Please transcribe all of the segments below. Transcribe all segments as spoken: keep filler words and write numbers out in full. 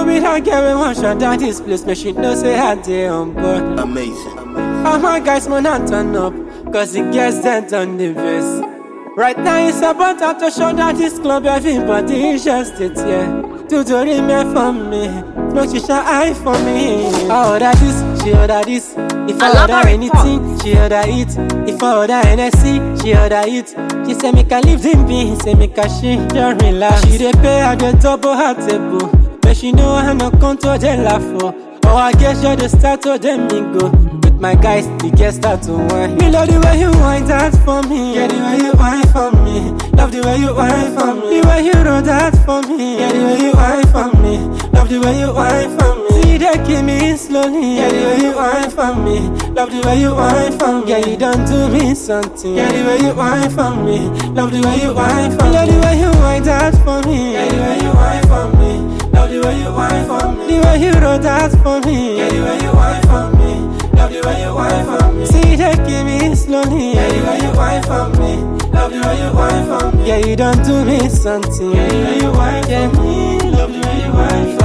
be that girl we want shut down this place, but she know say I dey on board. Amazing. All my guys man not turn up, cause it gets sent on the verse. Right now it's about how to show that this club everybody is just it, yeah. To do the me for me, smoke she shine eye for me. I order this, she order this. If I order anything, she order it. If I order N S C, she order it. She say make I leave them be, say make I she just relax. She dey pay at the double her table, but she know I no control the laugh for. Oh I guess you're the start of them me go. My guys, the guests start to whine. Me love the way you whine that for me. Yeah, the way you whine for me. Love the way you whine for me. The way you roll that for me. Yeah, the way you whine for me. Love the way you whine for me. See they keep me slowly. Yeah, the way you whine for me. Love the way you whine for me. Yeah, you done do me something. Yeah, the way you whine for me. Love the way you whine for me. Love the way you whine that for me. Yeah, the way you whine for me. Love the way you whine for me. The way you roll that for me. Yeah, the way you whine for me. Love the way you whine for me. See they give me slowly. Yeah, the way you whine for me. Love the way you whine for me. Yeah, you don't do me something. Yeah, the way you whine for me. Love the way you whine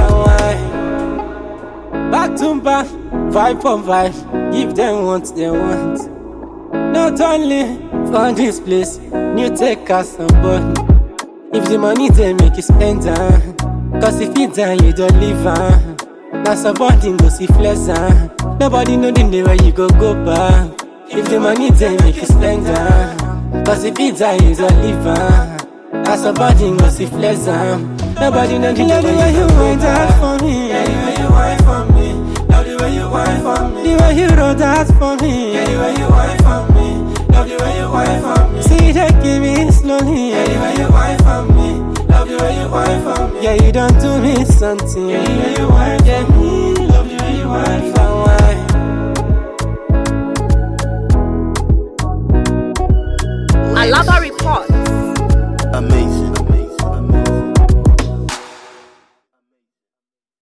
for me. Back to back, vibe for vibe. Give them what they want. Not only for this place, new take us on board. If the money they make you spend uh, cause if it done you don't live uh. Now somebody go see flex uh. Nobody know the day where you go go back. If the money they make you spend uh. Cause if it die you don't live uh. Now somebody go see flex uh. Nobody know the day where you go that for me. Yeah, the way you whine for me. Love the way you whine for me. The way you roll that for me. Yeah, the way you whine for me. Love the way you whine for me. See they give me slowly. Yeah, the way you whine for me. Love the way you whine for me. Yeah, you don't do me something. Yeah, the way you whine for me. Love the way you whine for me. Alaba